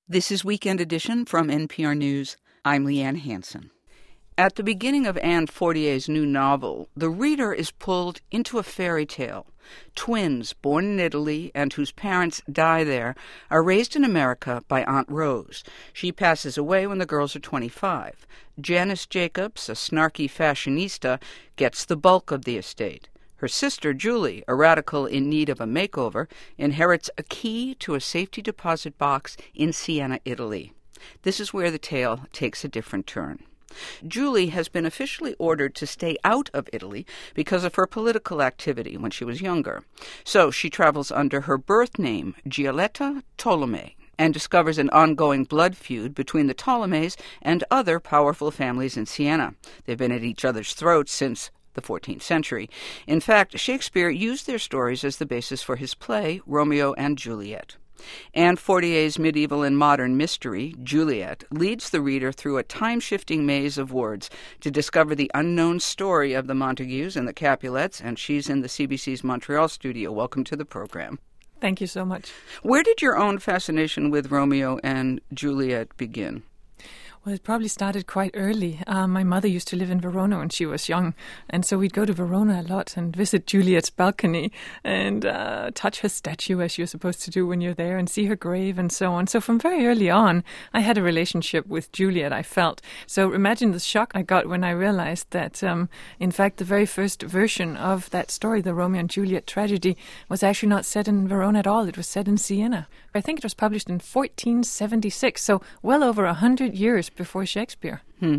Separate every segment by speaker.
Speaker 1: This is Weekend Edition from NPR News. I'm Leanne Hansen. At the beginning of Anne Fortier's new novel, the reader is pulled into a fairy tale. Twins born in Italy and whose parents die there are raised in America by Aunt Rose. She passes away when the girls are 25. Janice Jacobs, a snarky fashionista, gets the bulk of the estate. Her sister, Julie, a radical in need of a makeover, inherits a key to a safety deposit box in Siena, Italy. This is where the tale takes a different turn. Julie has been officially ordered to stay out of Italy because of her political activity when she was younger. So she travels under her birth name, Giulietta Tolomei, and discovers an ongoing blood feud between the Ptolemies and other powerful families in Siena. They've been at each other's throats since the 14th century. In fact, Shakespeare used their stories as the basis for his play, Romeo and Juliet. Anne Fortier's medieval and modern mystery, Juliet, leads the reader through a time-shifting maze of words to discover the unknown story of the Montagues and the Capulets, and she's in the CBC's Montreal studio. Welcome to the program.
Speaker 2: Thank you so much.
Speaker 1: Where did your own fascination with Romeo and Juliet begin?
Speaker 2: Well, it probably started quite early. My mother used to live in Verona when she was young, and so we'd go to Verona a lot and visit Juliet's balcony and touch her statue, as you're supposed to do when you're there, and see her grave and so on. So from very early on, I had a relationship with Juliet, I felt. So imagine the shock I got when I realized that, in fact, the very first version of that story, the Romeo and Juliet tragedy, was actually not set in Verona at all. It was set in Siena. I think it was published in 1476, so well over 100 years before Shakespeare.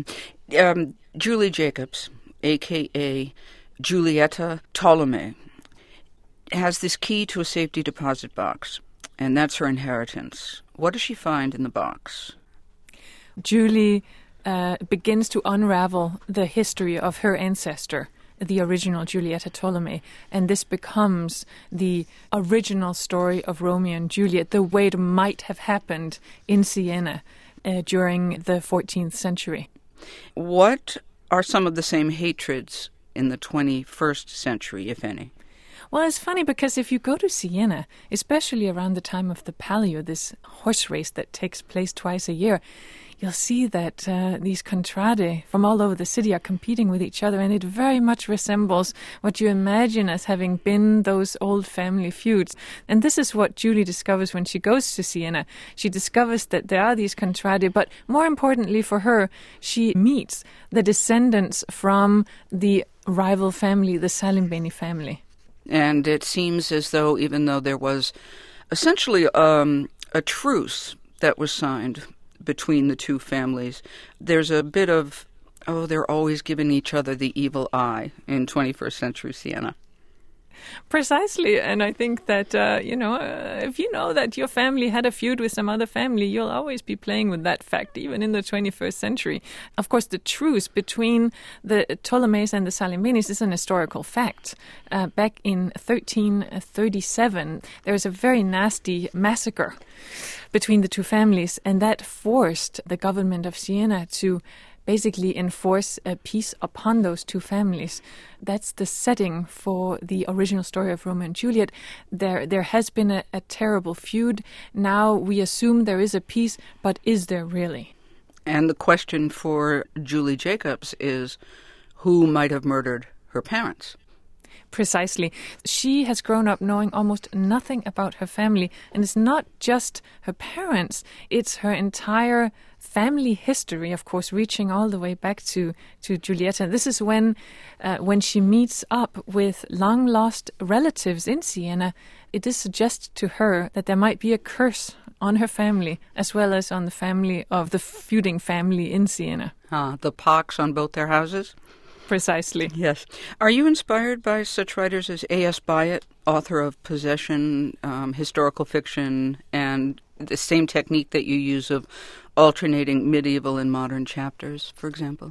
Speaker 1: Julie Jacobs, a.k.a. Giulietta Tolomei, has this key to a safety deposit box, and that's her inheritance. What does she find in the box?
Speaker 2: Julie begins to unravel the history of her ancestor, the original Giulietta Tolomei, and this becomes the original story of Romeo and Juliet, the way it might have happened in Siena during the 14th century.
Speaker 1: What are some of the same hatreds in the 21st century, if any?
Speaker 2: Well, it's funny because if you go to Siena, especially around the time of the Palio, this horse race that takes place twice a year, you'll see that these contrade from all over the city are competing with each other, and it very much resembles what you imagine as having been those old family feuds. And this is what Julie discovers when she goes to Siena. She discovers that there are these contrade, but more importantly for her, she meets the descendants from the rival family, the Salimbeni family.
Speaker 1: And it seems as though, even though there was essentially a truce that was signed between the two families, there's a bit of, they're always giving each other the evil eye in 21st century Siena.
Speaker 2: Precisely, and I think that, if you know that your family had a feud with some other family, you'll always be playing with that fact, even in the 21st century. Of course, the truce between the Ptolemies and the Salimbenis is an historical fact. Back in 1337, there was a very nasty massacre between the two families, and that forced the government of Siena to basically enforce a peace upon those two families. That's the setting for the original story of Romeo and Juliet. There has been a terrible feud. Now we assume there is a peace, but is there really?
Speaker 1: And the question for Julie Jacobs is, who might have murdered her parents?
Speaker 2: Precisely. She has grown up knowing almost nothing about her family. And it's not just her parents, it's her entire family history, of course, reaching all the way back to Giulietta. This is when she meets up with long-lost relatives in Siena. It is suggested to her that there might be a curse on her family, as well as on the family of the feuding family in Siena.
Speaker 1: The pox on both their houses?
Speaker 2: Precisely.
Speaker 1: Yes. Are you inspired by such writers as A.S. Byatt, author of Possession, historical fiction, and the same technique that you use of alternating medieval and modern chapters, for example?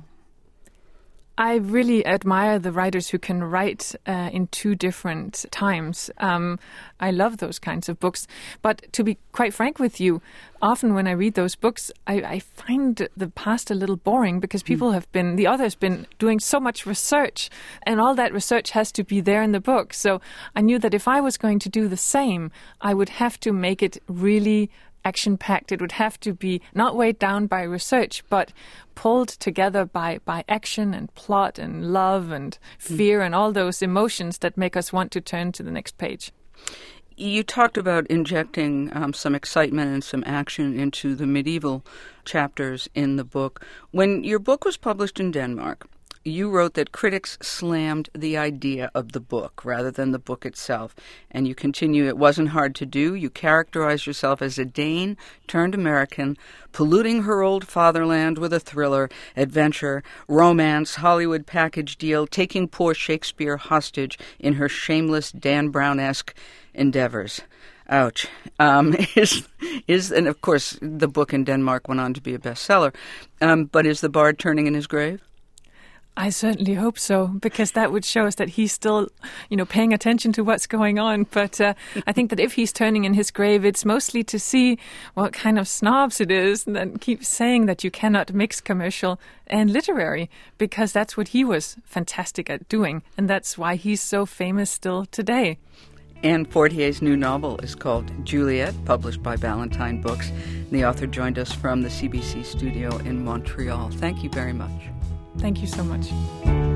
Speaker 2: I really admire the writers who can write in two different times. I love those kinds of books. But to be quite frank with you, often when I read those books, I find the past a little boring because the author's been doing so much research, and all that research has to be there in the book. So I knew that if I was going to do the same, I would have to make it really action-packed. It would have to be not weighed down by research, but pulled together by action and plot and love and fear and all those emotions that make us want to turn to the next page.
Speaker 1: You talked about injecting some excitement and some action into the medieval chapters in the book. When your book was published in Denmark, you wrote that critics slammed the idea of the book rather than the book itself. And you continue, it wasn't hard to do. You characterize yourself as a Dane turned American, polluting her old fatherland with a thriller, adventure, romance, Hollywood package deal, taking poor Shakespeare hostage in her shameless Dan Brown-esque endeavors. Ouch. And of course, the book in Denmark went on to be a bestseller. But is the bard turning in his grave?
Speaker 2: I certainly hope so, because that would show us that he's still, paying attention to what's going on. But I think that if he's turning in his grave, it's mostly to see what kind of snobs it is that keep saying that you cannot mix commercial and literary, because that's what he was fantastic at doing. And that's why he's so famous still today.
Speaker 1: Anne Fortier's new novel is called Juliet, published by Ballantine Books. The author joined us from the CBC studio in Montreal. Thank you very much.
Speaker 2: Thank you so much.